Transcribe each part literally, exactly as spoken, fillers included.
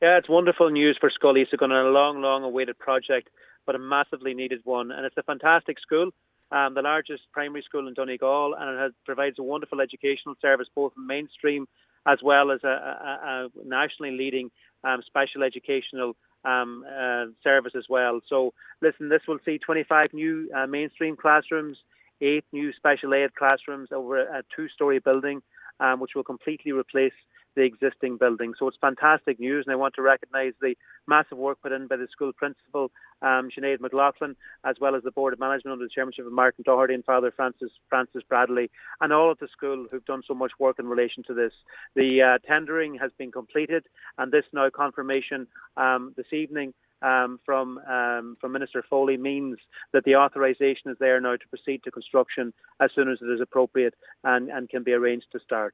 Yeah, it's wonderful news for Scoil Iosacán, a long, long awaited project, but a massively needed one. And it's a fantastic school, um, the largest primary school in Donegal, and it has, provides a wonderful educational service, both mainstream as well as a, a, a nationally leading um, special educational um, uh, service as well. So, listen, this will see twenty-five new uh, mainstream classrooms, eight new special ed classrooms over a, a two-storey building, um, which will completely replace the existing building. So it's fantastic news, and I want to recognise the massive work put in by the school principal, um, Sinead McLaughlin, as well as the Board of Management under the chairmanship of Martin Doherty and Father Francis Francis Bradley, and all of the school who've done so much work in relation to this. The uh, tendering has been completed, and this now confirmation um, this evening Um, from um, from Minister Foley means that the authorisation is there now to proceed to construction as soon as it is appropriate and, and can be arranged to start.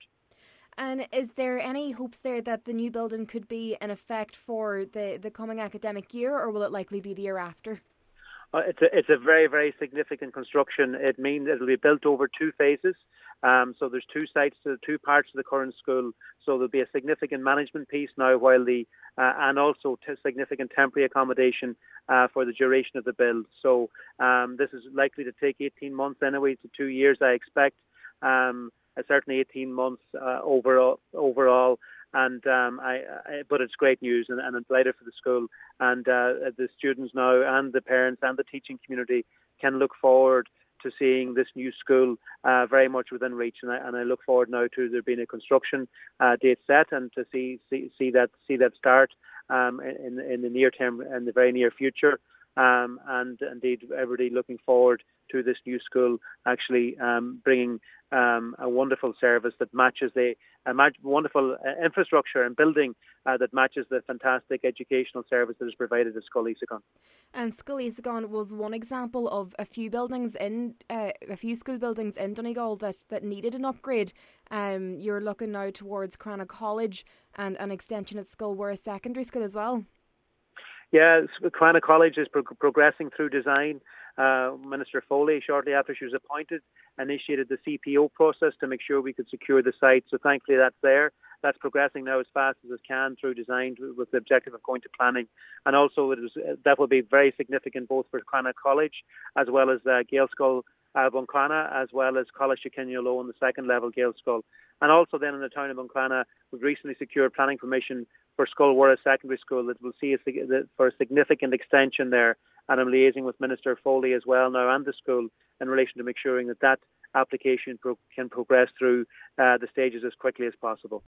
And is there any hopes there that the new building could be in effect for the, the coming academic year, or will it likely be the year after? Uh, it's a it's a very, very significant construction. It means it'll be built over two phases. Um, so there's two sites, uh, two parts of the current school. So there'll be a significant management piece now, while the uh, and also t- significant temporary accommodation uh, for the duration of the build. So um, this is likely to take eighteen months anyway to two years, I expect. Um, uh, certainly eighteen months uh, overall. Overall. And um, I, I, but it's great news, and, and I'm delighted for the school, and uh, the students now, and the parents, and the teaching community can look forward to seeing this new school uh, very much within reach. And I, and I look forward now to there being a construction uh, date set, and to see see, see that see that start um, in in the near term, in the very near future. Um, and indeed, everybody looking forward to this new school actually um, bringing um, a wonderful service that matches the a wonderful uh, infrastructure and building uh, that matches the fantastic educational service that is provided at Scoil Iosacán. And Scoil Iosacán was one example of a few buildings in uh, a few school buildings in Donegal that, that needed an upgrade. Um, you're looking now towards Cranagh College and an extension at Scoil Worth Secondary School as well. Yeah, Cranagh College is pro- progressing through design. Uh, Minister Foley, shortly after she was appointed, initiated the C P O process to make sure we could secure the site. So thankfully that's there. That's progressing now as fast as it can through design, with the objective of going to planning. And also it was, that will be very significant both for Cranagh College as well as uh, Gaelscoil uh, Buncrana, as well as College Chickeniolo on the second level Gaelscoil. And also then in the town of Buncrana, we've recently secured planning permission for Scoil Worth Secondary School that will see a, for a significant extension there. And I'm liaising with Minister Foley as well now, and the school, in relation to make sure that that application pro- can progress through uh, the stages as quickly as possible.